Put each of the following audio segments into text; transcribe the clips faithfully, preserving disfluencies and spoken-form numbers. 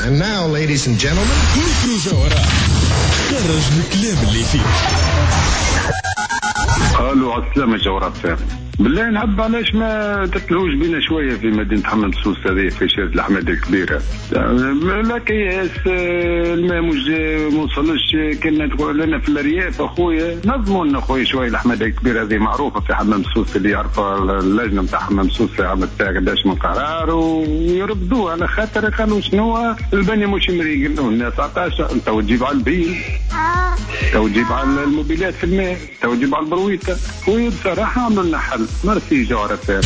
And now, ladies and gentlemen, كل جوهرة خرج الكلام اللي فيه. قالوا عالسلامة جورات بالله نحب علاش ما تتلوش بينا شويه في مدينه حمام سوس هذه في شارع الاحمد الكبيره. لا كياس الماء مش موصلش كنا تقول لنا في الرياف اخويا نظموا لنا اخويا شويه الاحمد الكبيره هذه معروفه في حمام سوس اللي يعرفها اللجنه نتاع حمام سوس في عام تاع قداش من قرار ويردوه على خاطر قالوا شنو البني مش مريقل الناس تسعطاش انت وتجيب على البيل تو تجيب على الموبيلات في الماء تو تجيب على البرويته وبصراحه عملوا لنا حل. مرسي جوهرة ثاني.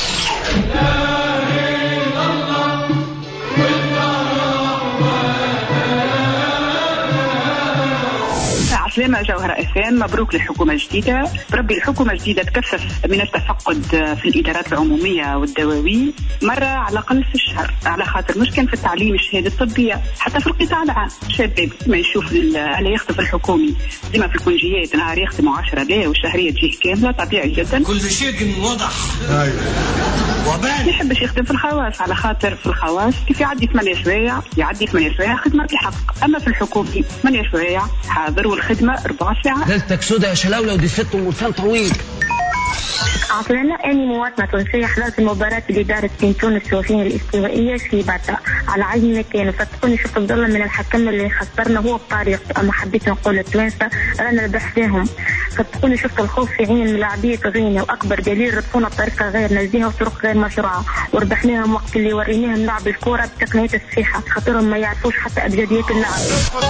عسلامة جوهرة إفان، مبروك للحكومة الجديدة. بربي الحكومة الجديدة تكثف من التفقد في الإدارات العمومية والدواوين مرة على الأقل في الشهر، على خاطر مش كان في التعليم الشهادة الطبية حتى في القطاع العام. شباب ما يشوف على يخطف الحكومي ديما في الكونجيات نهار يخدموا عشرة لا والشهرية تجيه كاملة طبيعي جدا. كل شيء واضح. ما يحبش يخدم في الخواص على خاطر في الخواص كيف يعدي ثمانية سوايع يعدي ثمانية سوايع خدمة الحق، أما في الحكومي ثمانية سوايع حاضر والخدمة أربع ساعات. ليلتك سودة يا شلاولة ودي ست ولسان طويل. عطلنا أني مواطنة تونسية حضرت المباراة اللي دارت بين تونس وفين الاستوائية في باتا على عين مكان، فتكوني شفت الظلة من الحكم اللي خسرنا هو بطريق، أما حبيت نقول التوانسة رانا ربحناهم، فتكوني شفت الخوف في عين الملاعبية غينا، وأكبر دليل ربطونا بطريقة غير نزيهة وطرق غير مشروعة، وربحناهم وقت اللي وريناهم لعب الكورة بتقنية الصحة، خاطرهم ما يعرفوش حتى أبجديات اللعب.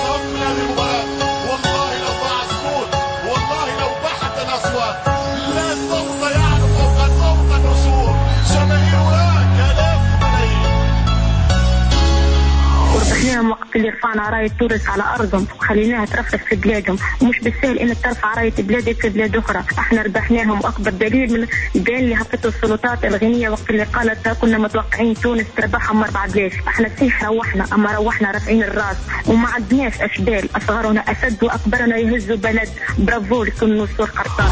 وربحناهم وقت اللي رفعنا راية تونس على أرضهم وخليناها ترفرف في بلادهم، ومش بالسهل إنك ترفع راية بلادك في بلاد أخرى. احنا ربحناهم، وأكبر دليل من البيان اللي هبطته السلطات الغنية وقت اللي قالت كنا متوقعين تونس تربحهم أربعة بلاش. احنا صحيح روحنا، أما روحنا رافعين الراس وما عندناش أشبال، أصغرنا أسد وأكبرنا يهزوا بلد. برافو لكل نصور قرطان.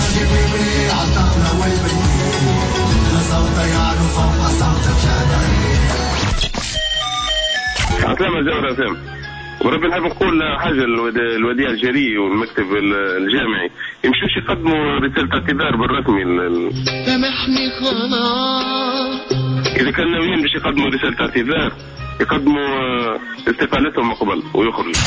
عسلامة جوهرة ثاني. وربي نحب نقول حاجة الوديعة الجري والمكتب الجامعي يمشوش يقدموا رسالة اعتذار بالرسمي. سامحني خلاص. إذا كان ناويين باش يقدموا رسالة اعتذار يقدموا استقالتهم قبل ويخرجوا.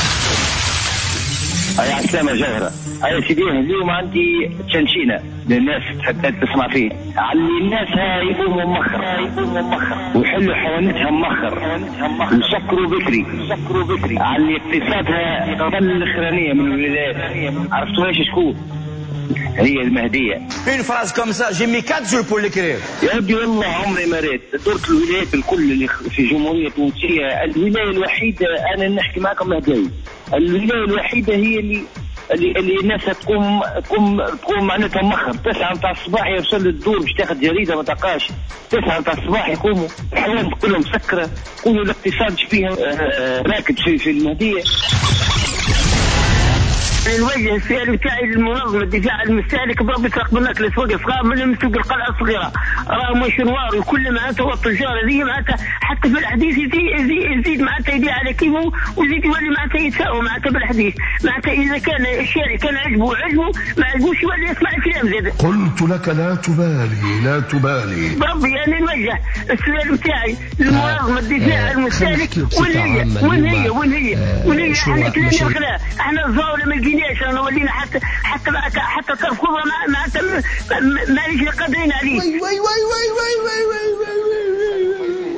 أي عسلامة جوهرة. أي سيدي اليوم عندي تشنشينة للناس تحب تسمع فيه، علي الناس يقوموا مخر يقوموا مخر ويحلوا حوانتها مخر ويسكروا بكري يسكروا بكري علي اقتصادها قبل الأخرانية من الولايات. عرفتوهاش شكون؟ هي المهدية. Une phrase comme ça, j'ai mis quatre jours pour l'écrire. يا ابني والله عمري ما ريت دورت الولايات الكل اللي في جمهورية تونسية. الولاية الوحيدة أنا نحكي معكم مهدي، الولاية الوحيدة هي اللي اللي اللي الناس تقوم تقوم تقوم معناتها مخر. تسعة متاع الصباح يوصل الدور باش تاخذ جريدة ما تلقاش. تسعة متاع الصباح يقوموا الحوانت كلهم مسكرة، يقولوا الاقتصاد فيها راكد في في المهدية. نوجه السؤال بتاعي للمنظمة الدفاع المستهلك بربي تقبلك لسوق صغار من سوق القلعة الصغيرة، راه مشروار وكل معناتها والتجار هذه معناتها حتى في الحديث يزيد يزيد, يزيد معناتها يبيع على كيفه ويزيد يولي معناتها يتساوى معناتها بالحديث. معناتها إذا كان الشارع كان عجبه عجبه ما عجبوش يولي يسمع الكلام زاد. قلت لك لا تبالي لا تبالي. بربي أنا نوجه السؤال بتاعي للمنظمة الدفاع المستهلك وين هي وين هي وين هي وين هي احنا كلنا نخلع احنا الزاولة ما لقيناش انا ولينا حتى حتى حتى طرف خضره ما معناتها ماليش قادرين عليه. وي وي وي وي وي وي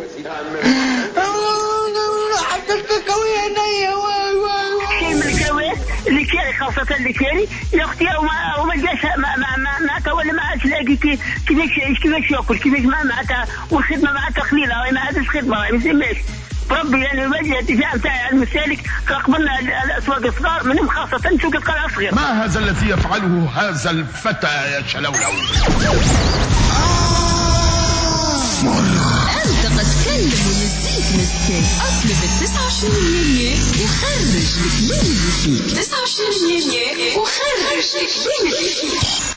وي حقك قوية هنيا. وي وي شيء من الكوارث اللي كاري خاصة اللي كاري يا اختي وما وما جاش معناتها ولا ما عادش لاقي كيفاش كيفاش ياكل كيفاش ما معناتها والخدمة معناتها قليلة ما عادش خدمة ما يسماش. بربي يعني الوجه الدفاع نتاعي على المستهلك قبلنا الاسواق الصغار منهم خاصة سوق القلعة الصغيرة. ما هذا الذي يفعله هذا الفتى يا شلولو؟ أنت قد تكلم ويزيك مسكين أصل بالتسعة وعشرين يناير وخرج الكلام اللي فيك. تسعة وعشرين يناير وخرج الكلام اللي فيك.